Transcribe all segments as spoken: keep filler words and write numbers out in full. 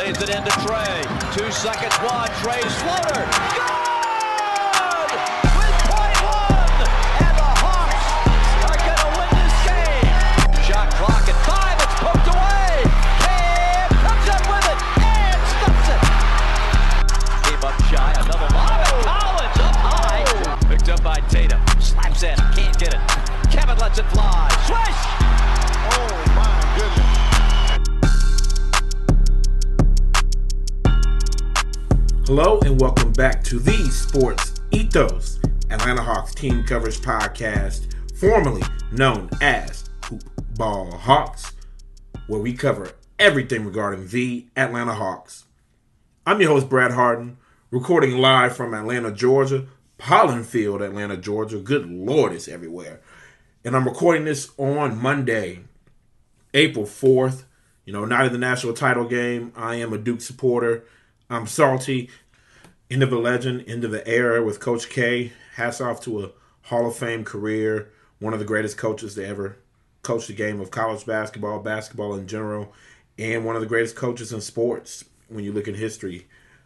Plays it into Trey. Two seconds, one. Trey's floater. Good! With point one! And the Hawks are going to win this game. Shot clock at five. It's poked away. Cam comes up with it and stops it. Came up shy. Another lob. Collins up high. Picked up by Tatum. Slaps in. Can't get it. Kevin lets it fly. Swish! Oh, my goodness. Hello and welcome back to the Sports Ethos Atlanta Hawks team coverage podcast, formerly known as Hoop Ball Hawks, where we cover everything regarding the Atlanta Hawks. I'm your host, Brad Harden, recording live from Atlanta, Georgia, Pollen Field, Atlanta, Georgia. Good Lord, it's everywhere. And I'm recording this on Monday, April fourth. You know, night of the national title game. I am a Duke supporter. I'm salty. End of a legend, end of the era with Coach K. Hats off to a Hall of Fame career. One of the greatest coaches to ever coach the game of college basketball, basketball in general, and one of the greatest coaches in sports when you look at history.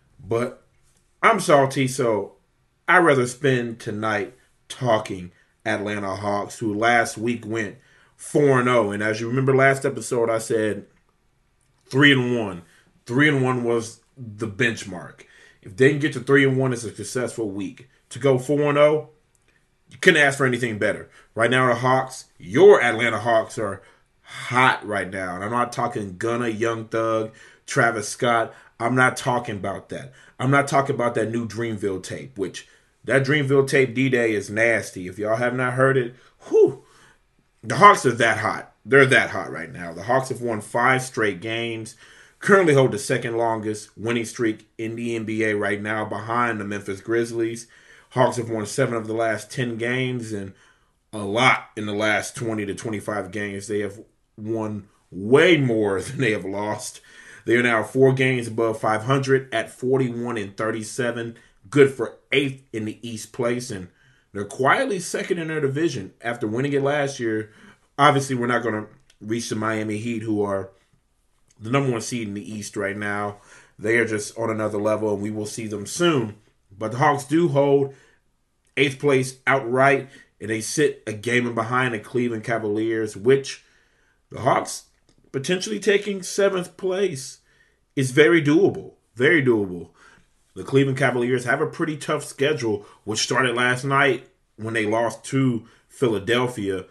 But I'm salty, so I'd rather spend tonight talking Atlanta Hawks, who last week went four and oh. And as you remember last episode, I said three and one. three and one was the benchmark. If they can get to three and one, it's a successful week. To go four and oh, you couldn't ask for anything better. Right now, the Hawks, your Atlanta Hawks, are hot right now. And I'm not talking Gunna, Young Thug, Travis Scott. I'm not talking about that. I'm not talking about that new Dreamville tape, which that Dreamville tape D-Day is nasty. If y'all have not heard it, whew, the Hawks are that hot. They're that hot right now. The Hawks have won five straight games. Currently hold the second longest winning streak in the N B A right now behind the Memphis Grizzlies. Hawks have won seven of the last ten games and a lot in the last twenty to twenty-five games. They have won way more than they have lost. They are now four games above five hundred at forty-one and thirty-seven. Good for eighth in the East place, and they're quietly second in their division after winning it last year. Obviously, we're not going to reach the Miami Heat, who are the number one seed in the East right now. They are just on another level, and we will see them soon. But the Hawks do hold eighth place outright, and they sit a game behind the Cleveland Cavaliers, which the Hawks potentially taking seventh place is very doable. Very doable. The Cleveland Cavaliers have a pretty tough schedule, which started last night when they lost to Philadelphia.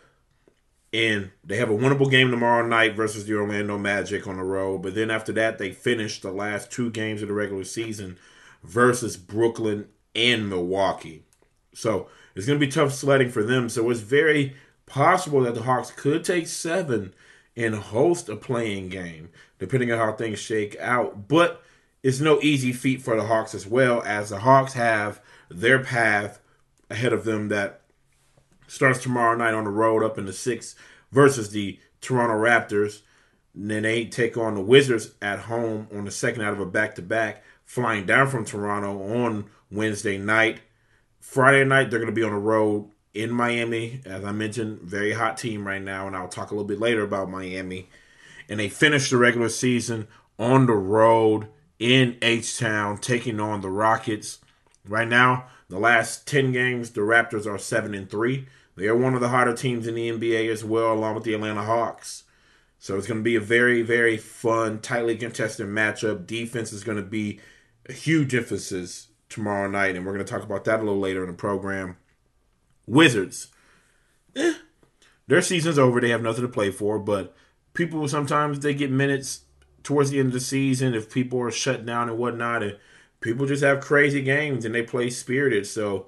And they have a winnable game tomorrow night versus the Orlando Magic on the road. But then after that, they finish the last two games of the regular season versus Brooklyn and Milwaukee. So it's going to be tough sledding for them. So it's very possible that the Hawks could take seven and host a playing game, depending on how things shake out. But it's no easy feat for the Hawks as well, as the Hawks have their path ahead of them that starts tomorrow night on the road up in the six versus the Toronto Raptors. And then they take on the Wizards at home on the second out of a back-to-back, flying down from Toronto on Wednesday night. Friday night, they're going to be on the road in Miami. As I mentioned, very hot team right now, and I'll talk a little bit later about Miami. And they finish the regular season on the road in H-Town, taking on the Rockets. Right now, the last ten games, the Raptors are seven and three. They are one of the hotter teams in the N B A as well, along with the Atlanta Hawks. So it's going to be a very, very fun, tightly contested matchup. Defense is going to be a huge emphasis tomorrow night, and we're going to talk about that a little later in the program. Wizards. Eh, their season's over. They have nothing to play for, but people sometimes they get minutes towards the end of the season if people are shut down and whatnot, and people just have crazy games and they play spirited. So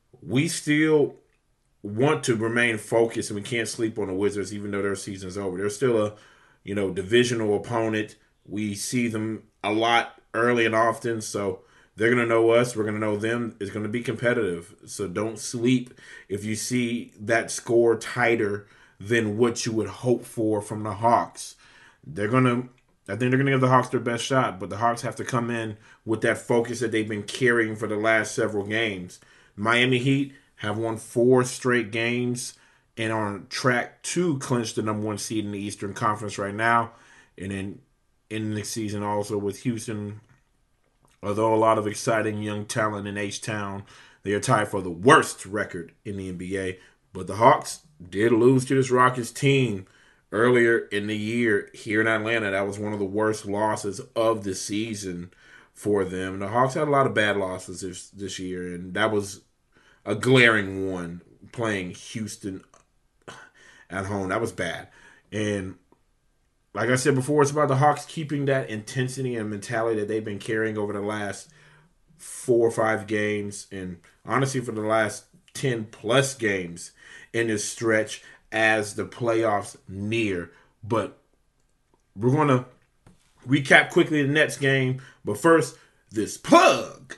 we still want to remain focused, and we can't sleep on the Wizards even though their season's over. They're still a, you know, divisional opponent. We see them a lot early and often, so they're going to know us. We're going to know them. It's going to be competitive. So don't sleep if you see that score tighter than what you would hope for from the Hawks. They're going to I think they're going to give the Hawks their best shot, but the Hawks have to come in with that focus that they've been carrying for the last several games. Miami Heat have won four straight games and are on track to clinch the number one seed in the Eastern Conference right now. And then in the season also with Houston. Although a lot of exciting young talent in H-Town, they are tied for the worst record in the N B A. But the Hawks did lose to this Rockets team earlier in the year here in Atlanta. That was one of the worst losses of the season for them. The Hawks had a lot of bad losses this, this year, and that was a glaring one, playing Houston at home. That was bad. And like I said before, it's about the Hawks keeping that intensity and mentality that they've been carrying over the last four or five games, and honestly for the last ten plus games in this stretch as the playoffs near. But we're going to recap quickly the Nets game. But first, this plug.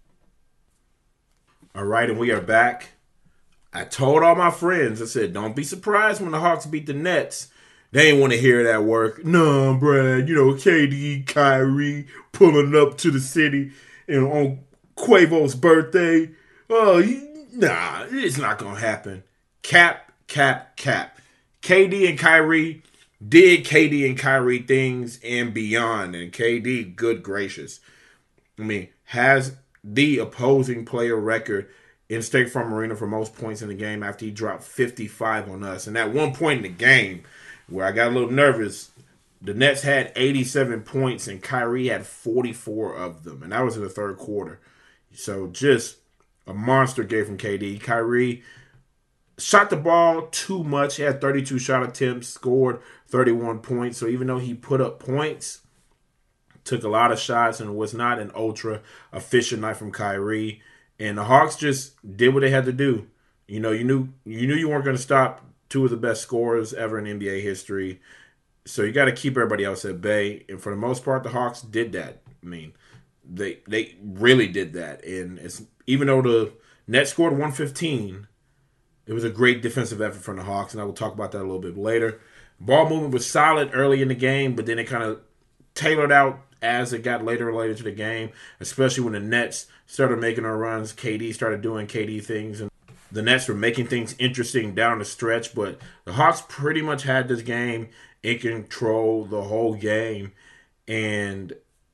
All right, and we are back. I told all my friends, I said, don't be surprised when the Hawks beat the Nets. They ain't want to hear that work. No, Brad, you know, K D, Kyrie pulling up to the city and on Quavo's birthday. Oh, nah, it's not going to happen. Cap, cap, cap. K D and Kyrie did K D and Kyrie things and beyond. And K D, good gracious, I mean, has the opposing player record in State Farm Arena for most points in the game after he dropped fifty-five on us. And at one point in the game where I got a little nervous, the Nets had eighty-seven points and Kyrie had forty-four of them. And that was in the third quarter. So just a monster game from K D. Kyrie shot the ball too much. He had thirty-two shot attempts, scored thirty-one points. So even though he put up points, took a lot of shots, and was not an ultra efficient night from Kyrie. And the Hawks just did what they had to do. You know, you knew you knew you weren't going to stop two of the best scorers ever in N B A history. So you got to keep everybody else at bay. And for the most part, the Hawks did that. I mean, they they really did that. And it's, even though the Nets scored one fifteen, it was a great defensive effort from the Hawks, and I will talk about that a little bit later. Ball movement was solid early in the game, but then it kind of tailored out as it got later and later to the game, especially when the Nets started making their runs. K D started doing K D things, and the Nets were making things interesting down the stretch, but the Hawks pretty much had this game in control the whole game. And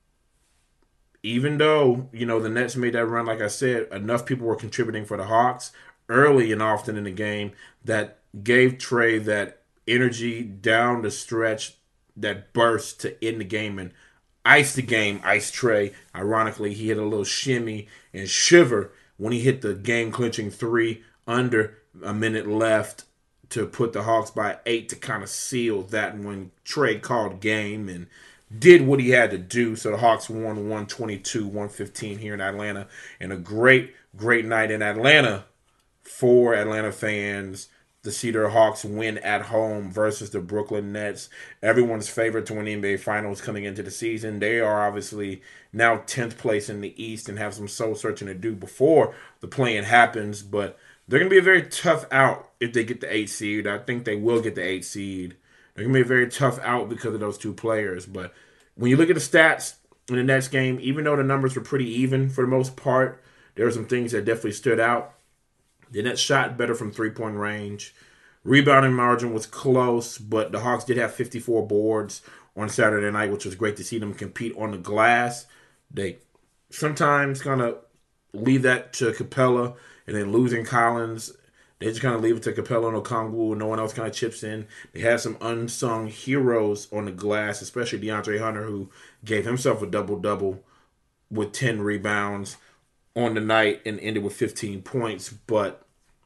even though, you know, the Nets made that run, like I said, enough people were contributing for the Hawks early and often in the game that gave Trey that energy down the stretch, that burst to end the game and ice the game, ice Trey. Ironically, he hit a little shimmy and shiver when he hit the game-clinching three under a minute left to put the Hawks by eight to kind of seal that when Trey called game and did what he had to do. So the Hawks won one twenty-two one fifteen here in Atlanta. And a great, great night in Atlanta for Atlanta fans. The Cedar Hawks win at home versus the Brooklyn Nets. Everyone's favorite to win the N B A Finals coming into the season. They are obviously now tenth place in the East and have some soul searching to do before the play-in happens. But they're going to be a very tough out if they get the eighth seed. I think they will get the eighth seed. They're going to be a very tough out because of those two players. But when you look at the stats in the Nets game, even though the numbers were pretty even for the most part, there were some things that definitely stood out. The Nets shot better from three-point range. Rebounding margin was close, but the Hawks did have fifty-four boards on Saturday night, which was great to see them compete on the glass. They sometimes kind of leave that to Capella, and then losing Collins, they just kind of leave it to Capella and Okongwu, and no one else kind of chips in. They had some unsung heroes on the glass, especially DeAndre Hunter, who gave himself a double-double with ten rebounds on the night and ended with fifteen points. But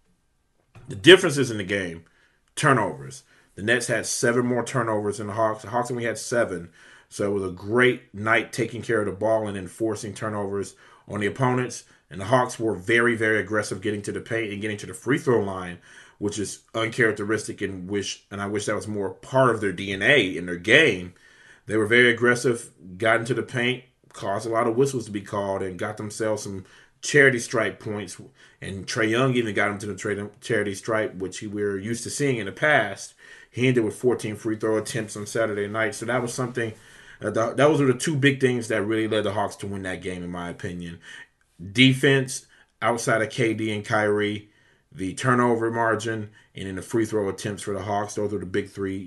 the differences in the game, turnovers. The Nets had seven more turnovers than the Hawks. The Hawks only had seven. So it was a great night taking care of the ball and enforcing turnovers on the opponents. And the Hawks were very, very aggressive getting to the paint and getting to the free throw line, which is uncharacteristic and wish and I wish that was more part of their D N A in their game. They were very aggressive, got into the paint, caused a lot of whistles to be called, and got themselves some charity stripe points. And Trae Young even got him to the charity stripe, which we were used to seeing in the past. He ended with fourteen free throw attempts on Saturday night. So that was something, uh, the, those were the two big things that really led the Hawks to win that game, in my opinion. Defense, outside of K D and Kyrie, the turnover margin, and then the free throw attempts for the Hawks. Those were the big three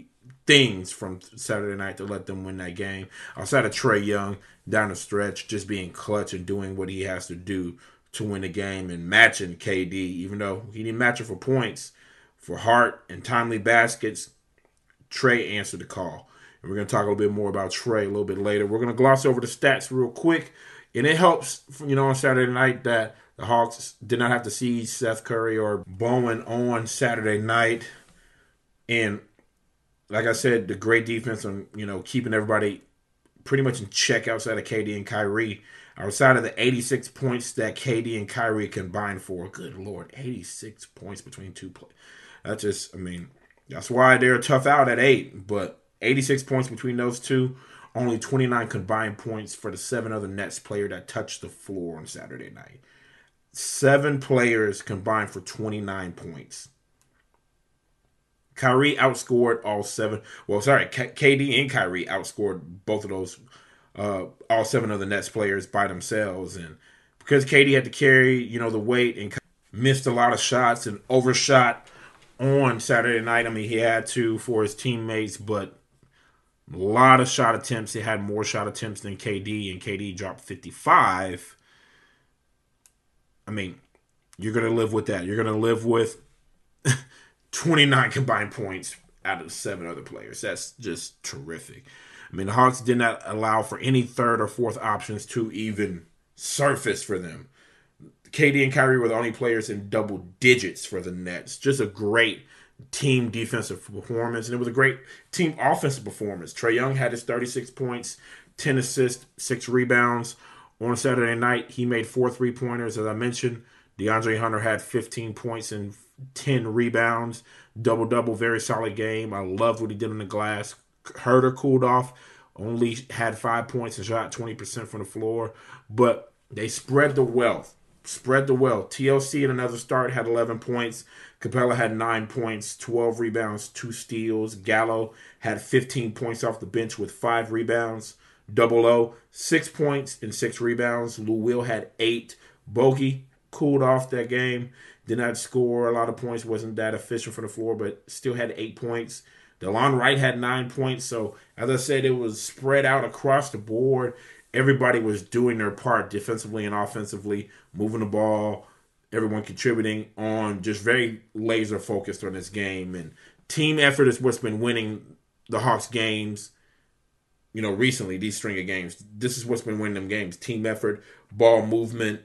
things from Saturday night to let them win that game. Outside of Trae Young down the stretch, just being clutch and doing what he has to do to win the game and matching K D, even though he didn't match it for points, for heart and timely baskets, Trae answered the call. And we're going to talk a little bit more about Trae a little bit later. We're going to gloss over the stats real quick. And it helps, you know, on Saturday night that the Hawks did not have to see Seth Curry or Bowen on Saturday night. And like I said, the great defense on, you know, keeping everybody pretty much in check outside of K D and Kyrie. Outside of the eighty-six points that K D and Kyrie combined for. Good Lord, eighty-six points between two players. That's just, I mean, that's why they're tough out at eight. But eighty-six points between those two. Only twenty-nine combined points for the seven other Nets player that touched the floor on Saturday night. Seven players combined for twenty-nine points. Kyrie outscored all seven. Well, sorry, K D and Kyrie outscored both of those, uh, all seven of the Nets players by themselves. And because K D had to carry, you know, the weight and missed a lot of shots and overshot on Saturday night. I mean, he had to for his teammates, but a lot of shot attempts. He had more shot attempts than K D, and K D dropped fifty-five. I mean, you're going to live with that. You're going to live with twenty-nine combined points out of seven other players. That's just terrific. I mean, the Hawks did not allow for any third or fourth options to even surface for them. K D and Kyrie were the only players in double digits for the Nets. Just a great team defensive performance, and it was a great team offensive performance. Trae Young had his thirty-six points, ten assists, six rebounds. On Saturday night, he made four three-pointers, as I mentioned. DeAndre Hunter had fifteen points and ten rebounds. Double-double, very solid game. I loved what he did on the glass. Herter cooled off, only had five points and shot twenty percent from the floor. But they spread the wealth. Spread the wealth. T L C in another start had eleven points. Capella had nine points, twelve rebounds, two steals. Gallo had fifteen points off the bench with five rebounds. Double O, six points and six rebounds. Lou Will had eight. Bogey cooled off that game. Did not score a lot of points. Wasn't that efficient from the floor, but still had eight points. DeLon Wright had nine points. So, as I said, it was spread out across the board. Everybody was doing their part defensively and offensively, moving the ball, everyone contributing on, just very laser focused on this game. And team effort is what's been winning the Hawks games, you know, recently, these string of games. This is what's been winning them games. Team effort, ball movement,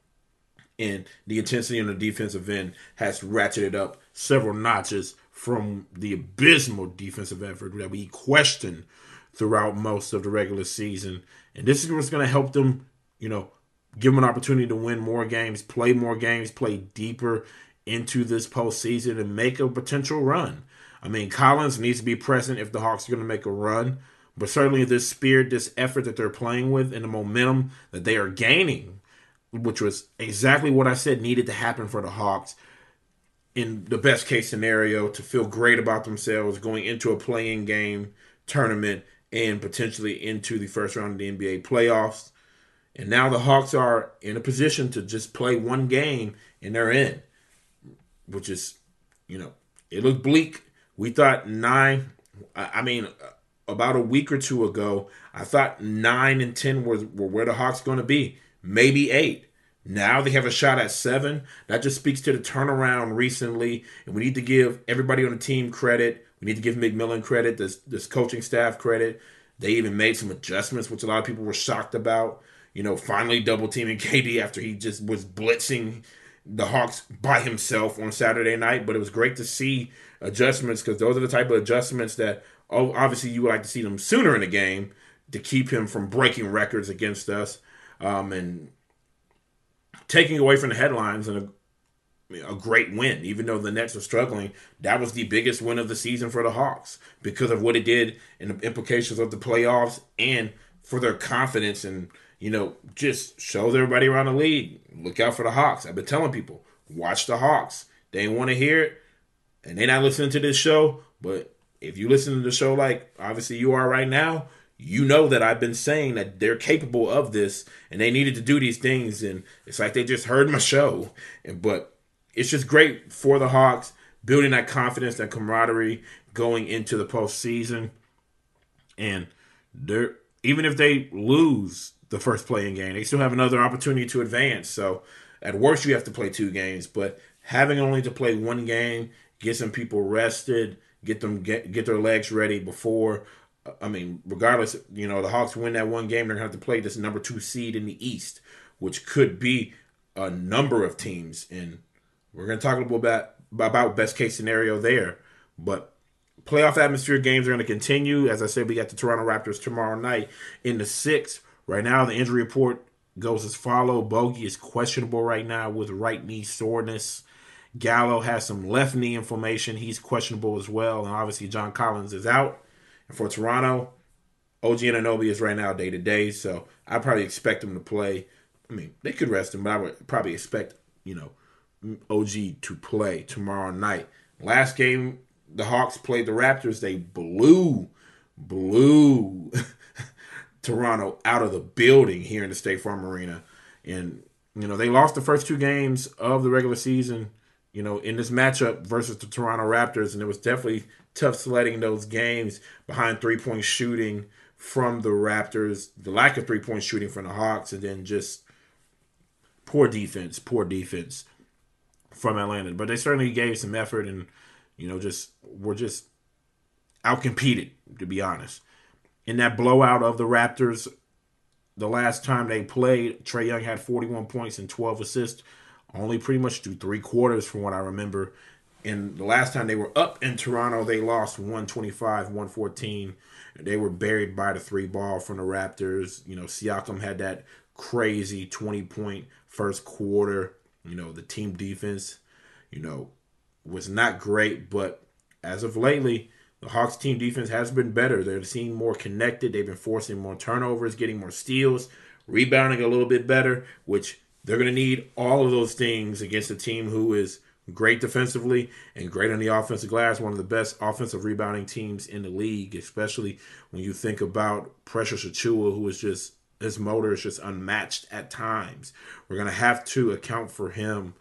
and the intensity on the defensive end has ratcheted up several notches from the abysmal defensive effort that we questioned throughout most of the regular season. And this is what's going to help them, you know, give them an opportunity to win more games, play more games, play deeper into this postseason, and make a potential run. I mean, Collins needs to be present if the Hawks are going to make a run. But certainly this spirit, this effort that they're playing with, and the momentum that they are gaining, which was exactly what I said needed to happen for the Hawks in the best case scenario, to feel great about themselves going into a play-in game tournament and potentially into the first round of the N B A playoffs. And now the Hawks are in a position to just play one game and they're in, which is, you know, it looked bleak. We thought nine, I mean, about a week or two ago, I thought nine and ten were, were where the Hawks going to be, maybe eight. Now they have a shot at seven. That just speaks to the turnaround recently, and we need to give everybody on the team credit. We need to give McMillan credit, this, this coaching staff credit. They even made some adjustments, which a lot of people were shocked about. You know, finally double-teaming K D after he just was blitzing the Hawks by himself on Saturday night. But it was great to see adjustments, because those are the type of adjustments that, oh, obviously you would like to see them sooner in the game to keep him from breaking records against us. Um, and taking away from the headlines, and a, a great win. Even though the Nets are struggling, that was the biggest win of the season for the Hawks because of what it did and the implications of the playoffs, and for their confidence, and, you know, just shows everybody around the league, look out for the Hawks. I've been telling people, watch the Hawks. They ain't want to hear it, and they're not listening to this show, but if you listen to the show like obviously you are right now, you know that I've been saying that they're capable of this and they needed to do these things. And it's like they just heard my show. And, but it's just great for the Hawks. building that confidence, that camaraderie going into the postseason. And they're, even if they lose the first playing game, they still have another opportunity to advance. So at worst, you have to play two games. But having only to play one game, get some people rested, get them get, get their legs ready before. I mean, regardless, you know, the Hawks win that one game, they're going to have to play this number two seed in the East, which could be a number of teams. And we're going to talk a little bit about, about best case scenario there. But playoff atmosphere games are going to continue. As I said, we got the Toronto Raptors tomorrow night in the sixth. Right now, the injury report goes as follows. Bogey is questionable right now with right knee soreness. Gallo has some left knee inflammation. He's questionable as well. And obviously, John Collins is out. And for Toronto, O G Anunoby is right now day-to-day, so I probably expect him to play. I mean, they could rest him, but I would probably expect, you know, O G to play tomorrow night. Last game, the Hawks played the Raptors. They blew, blew Toronto out of the building here in the State Farm Arena. And, you know, they lost the first two games of the regular season, you know, in this matchup versus the Toronto Raptors, and it was definitely tough sledding those games behind three-point shooting from the Raptors, the lack of three-point shooting from the Hawks, and then just poor defense, poor defense from Atlanta. But they certainly gave some effort and, you know, just were just outcompeted, to be honest. In that blowout of the Raptors, the last time they played, Trae Young had forty-one points and twelve assists, only pretty much through three quarters from what I remember. And the last time they were up in Toronto, they lost one twenty-five, one fourteen. They were buried by the three ball from the Raptors. You know, Siakam had that crazy twenty-point first quarter. You know, the team defense, you know, was not great. But as of lately, the Hawks team defense has been better. They're seeming more connected. They've been forcing more turnovers, getting more steals, rebounding a little bit better, which they're going to need all of those things against a team who is great defensively and great on the offensive glass, one of the best offensive rebounding teams in the league, especially when you think about Precious Achiuwa, who is just, his motor is just unmatched at times. We're going to have to account for him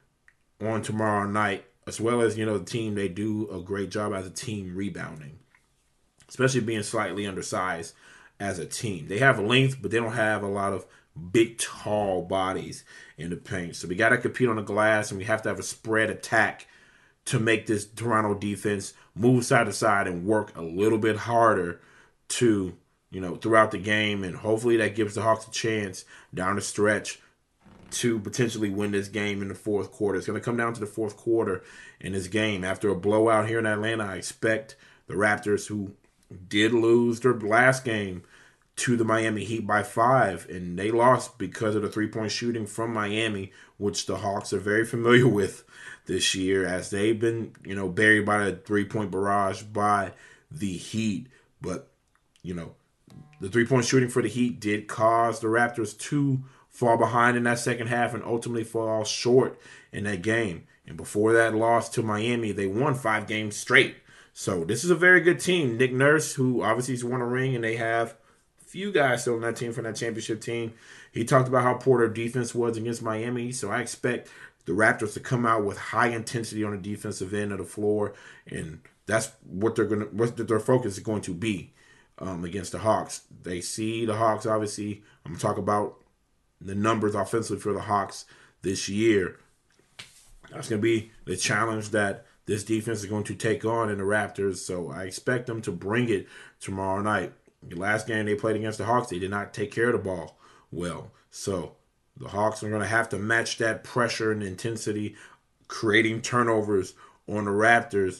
on tomorrow night, as well as, you know, the team, they do a great job as a team rebounding, especially being slightly undersized as a team. They have length, but they don't have a lot of big, tall bodies in the paint. So we got to compete on the glass, and we have to have a spread attack to make this Toronto defense move side to side and work a little bit harder to, you know, throughout the game. And hopefully that gives the Hawks a chance down the stretch to potentially win this game in the fourth quarter. It's going to come down to the fourth quarter in this game. After a blowout here in Atlanta, I expect the Raptors, who did lose their last game to the Miami Heat by five, and they lost because of the three-point shooting from Miami, which the Hawks are very familiar with this year, as they've been, you know, buried by the three-point barrage by the Heat. But, you know, the three-point shooting for the Heat did cause the Raptors to fall behind in that second half and ultimately fall short in that game. And before that loss to Miami, they won five games straight. So this is a very good team. Nick Nurse, who obviously has won a ring, and they have few guys still on that team from that championship team. He talked about how poor their defense was against Miami, so I expect the Raptors to come out with high intensity on the defensive end of the floor, and that's what they're going to, what their focus is going to be um, against the Hawks. They see the Hawks, obviously. I'm going to talk about the numbers offensively for the Hawks this year. That's going to be the challenge that this defense is going to take on in the Raptors, so I expect them to bring it tomorrow night. The last game they played against the Hawks, they did not take care of the ball well. So the Hawks are going to have to match that pressure and intensity, creating turnovers on the Raptors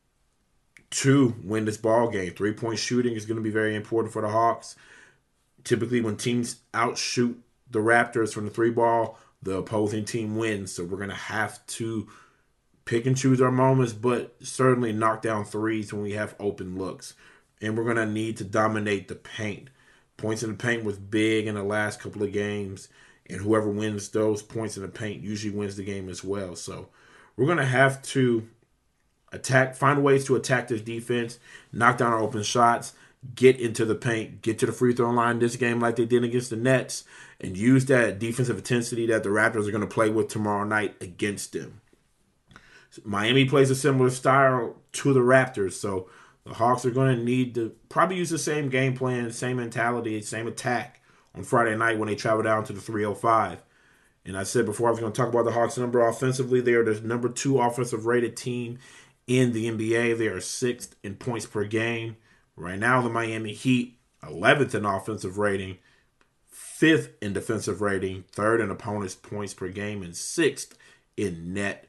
to win this ball game. Three-point shooting is going to be very important for the Hawks. Typically, when teams outshoot the Raptors from the three ball, the opposing team wins. So we're going to have to pick and choose our moments, but certainly knock down threes when we have open looks. And we're going to need to dominate the paint. Points in the paint was big in the last couple of games, and whoever wins those points in the paint usually wins the game as well. So we're going to have to attack, find ways to attack this defense, knock down our open shots, get into the paint, get to the free throw line this game like they did against the Nets, and use that defensive intensity that the Raptors are going to play with tomorrow night against them. Miami plays a similar style to the Raptors, so the Hawks are going to need to probably use the same game plan, same mentality, same attack on Friday night when they travel down to the three oh five. And I said before I was going to talk about the Hawks' number offensively. They are the number two offensive rated team in the N B A. They are sixth in points per game. Right now, the Miami Heat, eleventh in offensive rating, fifth in defensive rating, third in opponents' points per game, and sixth in net.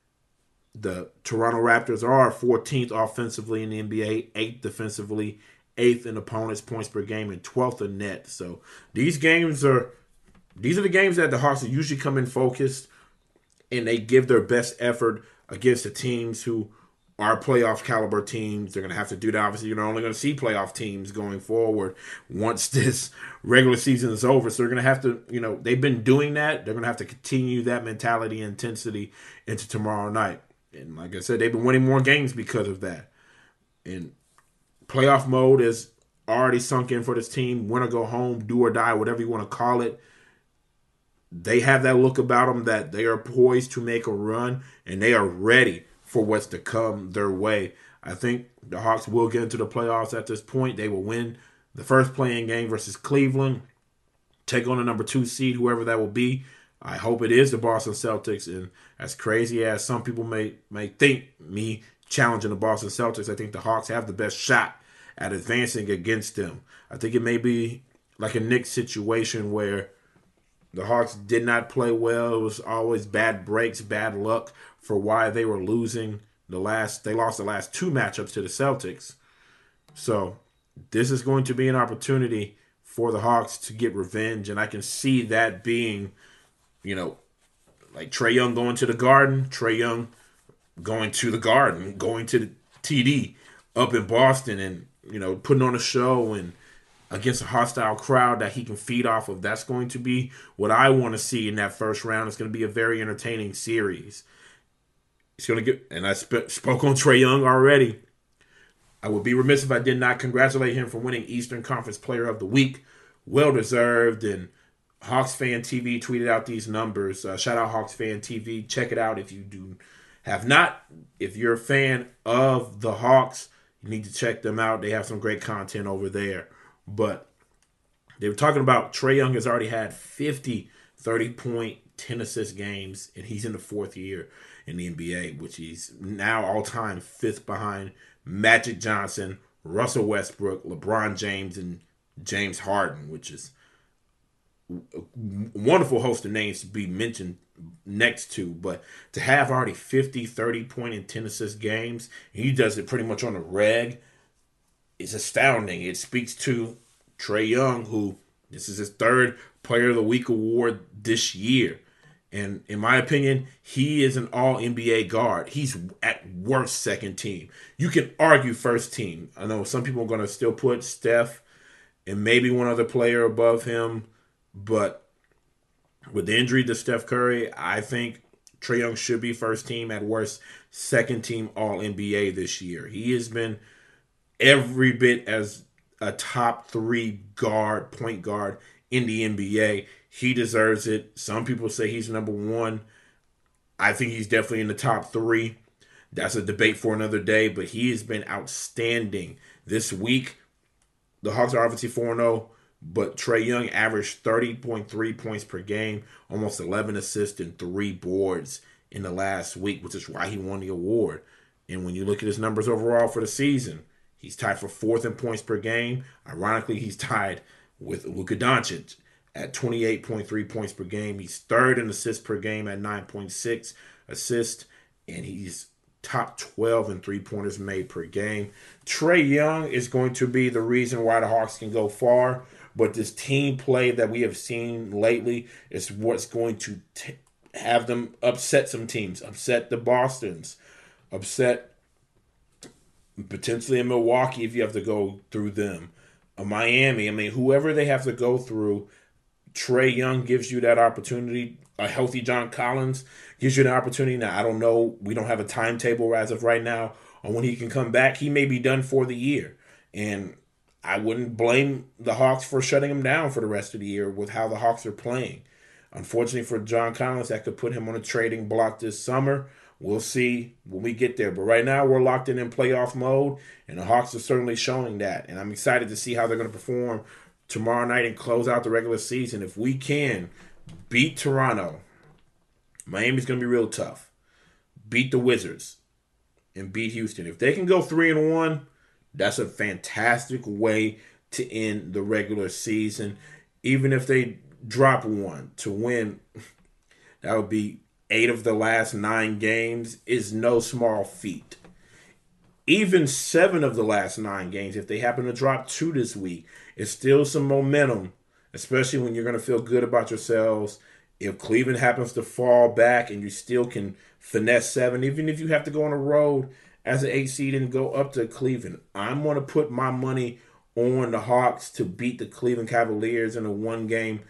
The Toronto Raptors are fourteenth offensively in the N B A, eighth defensively, eighth in opponents' points per game, and twelfth in net. So these games are these are the games that the Hawks usually come in focused, and they give their best effort against the teams who are playoff caliber teams. They're going to have to do that. Obviously, you're only going to see playoff teams going forward once this regular season is over. So they're going to have to, you know, they've been doing that. They're going to have to continue that mentality and intensity into tomorrow night. And like I said, they've been winning more games because of that. And playoff mode is already sunk in for this team. Win or go home, do or die, whatever you want to call it. They have that look about them that they are poised to make a run, and they are ready for what's to come their way. I think the Hawks will get into the playoffs at this point. They will win the first play-in game versus Cleveland, take on the number two seed, whoever that will be. I hope it is the Boston Celtics. And as crazy as some people may may think me challenging the Boston Celtics, I think the Hawks have the best shot at advancing against them. I think it may be like a Knicks situation where the Hawks did not play well. It was always bad breaks, bad luck for why they were losing the last. They lost the last two matchups to the Celtics. So this is going to be an opportunity for the Hawks to get revenge, and I can see that being, you know, like Trae Young going to the Garden, Trae Young going to the Garden, going to the T D up in Boston, and you know, putting on a show and against a hostile crowd that he can feed off of. That's going to be what I want to see in that first round. It's going to be a very entertaining series. It's going to get, and I sp- spoke on Trae Young already. I would be remiss if I did not congratulate him for winning Eastern Conference Player of the Week. Well deserved. And Hawks Fan T V tweeted out these numbers. Uh, shout out Hawks Fan T V. Check it out if you do have not. If you're a fan of the Hawks, you need to check them out. They have some great content over there. But they were talking about Trae Young has already had fifty thirty-point, ten-assist games, and he's in the fourth year in the N B A, which he's now all-time fifth behind Magic Johnson, Russell Westbrook, LeBron James, and James Harden, which is a wonderful host of names to be mentioned next to. But to have already fifty thirty-point, and ten-assist games, and he does it pretty much on the reg, it's astounding. It speaks to Trae Young, who this is his third Player of the Week award this year. And in my opinion, he is an all N B A guard. He's at worst second team. You can argue first team. I know some people are going to still put Steph and maybe one other player above him. But with the injury to Steph Curry, I think Trae Young should be first team, at worst second team all N B A this year. He has been every bit as a top three guard, point guard in the N B A. He deserves it. Some people say he's number one. I think he's definitely in the top three. That's a debate for another day, but he has been outstanding this week. The Hawks are obviously four and oh, but Trae Young averaged thirty point three points per game, almost eleven assists and three boards in the last week, which is why he won the award. And when you look at his numbers overall for the season, he's tied for fourth in points per game. Ironically, he's tied with Luka Doncic at twenty-eight point three points per game. He's third in assists per game at nine point six assists, and he's top twelve in three-pointers made per game. Trae Young is going to be the reason why the Hawks can go far, but this team play that we have seen lately is what's going to t- have them upset some teams, upset the Bostons, upset potentially in Milwaukee if you have to go through them, a Miami. I mean, whoever they have to go through, Trae Young gives you that opportunity. A healthy John Collins gives you an opportunity. Now, I don't know. We don't have a timetable as of right now on when he can come back. He may be done for the year. And I wouldn't blame the Hawks for shutting him down for the rest of the year with how the Hawks are playing. Unfortunately for John Collins, that could put him on a trading block this summer. We'll see when we get there. But right now, we're locked in in playoff mode, and the Hawks are certainly showing that. And I'm excited to see how they're going to perform tomorrow night and close out the regular season. If we can beat Toronto, Miami's going to be real tough. Beat the Wizards and beat Houston. If they can go three and one, that's a fantastic way to end the regular season. Even if they drop one to win, that would be eight of the last nine games, is no small feat. Even seven of the last nine games, if they happen to drop two this week, it's still some momentum, especially when you're going to feel good about yourselves. If Cleveland happens to fall back and you still can finesse seven, even if you have to go on the road as an eight seed and go up to Cleveland, I'm going to put my money on the Hawks to beat the Cleveland Cavaliers in a one-game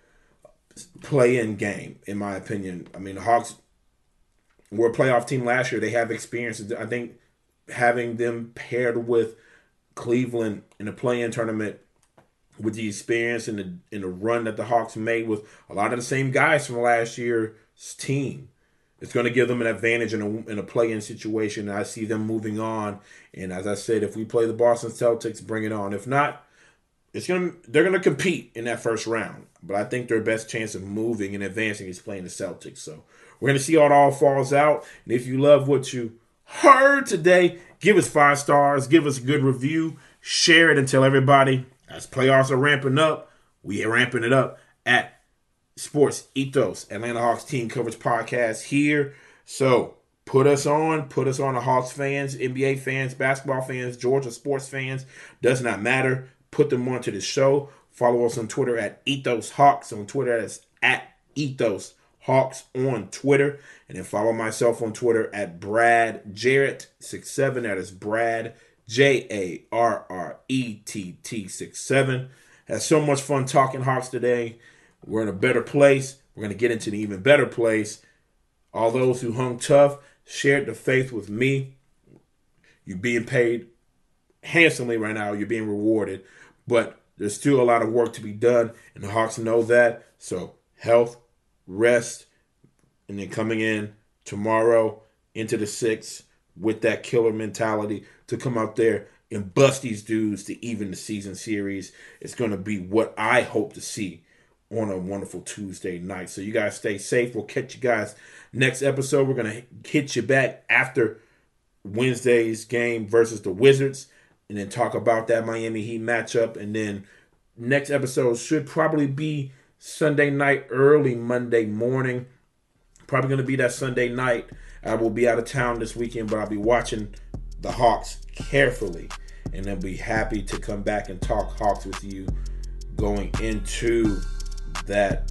play-in game, in my opinion. I mean, the Hawks were a playoff team last year. They have experience. I think having them paired with Cleveland in a play-in tournament with the experience and the, and the run that the Hawks made with a lot of the same guys from last year's team, it's going to give them an advantage in a, in a play-in situation. I see them moving on. And as I said, if we play the Boston Celtics, bring it on. If not, it's gonna they're going to compete in that first round. But I think their best chance of moving and advancing is playing the Celtics. So we're going to see how it all falls out. And if you love what you heard today, give us five stars. Give us a good review. Share it and tell everybody. As playoffs are ramping up, we are ramping it up at Sports Ethos, Atlanta Hawks Team Coverage Podcast here. So put us on. Put us on the Hawks fans, N B A fans, basketball fans, Georgia sports fans. Does not matter. Put them onto the show. Follow us on Twitter at Ethos Hawks. On Twitter, that's at Ethos Hawks on Twitter. And then follow myself on Twitter at Brad Jarrett sixty-seven. That is Brad, J A R R E T T sixty-seven. Had so much fun talking Hawks today. We're in a better place. We're going to get into an even better place. All those who hung tough, shared the faith with me. You're being paid handsomely right now. You're being rewarded. But there's still a lot of work to be done, and the Hawks know that. So health, rest, and then coming in tomorrow into the sixth with that killer mentality to come out there and bust these dudes to even the season series. It's going to be what I hope to see on a wonderful Tuesday night. So you guys stay safe. We'll catch you guys next episode. We're going to hit you back after Wednesday's game versus the Wizards and then talk about that Miami Heat matchup. And then next episode should probably be Sunday night, early Monday morning. Probably going to be that Sunday night. I will be out of town this weekend, but I'll be watching the Hawks carefully. And then be happy to come back and talk Hawks with you going into that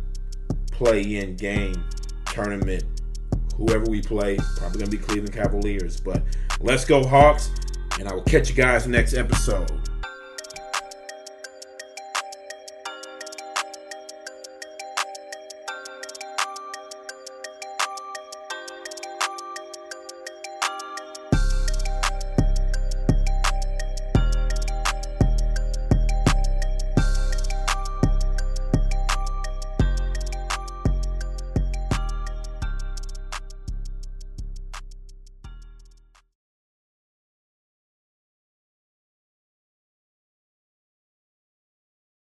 play-in game tournament. Whoever we play, probably going to be Cleveland Cavaliers. But let's go Hawks, and I will catch you guys next episode.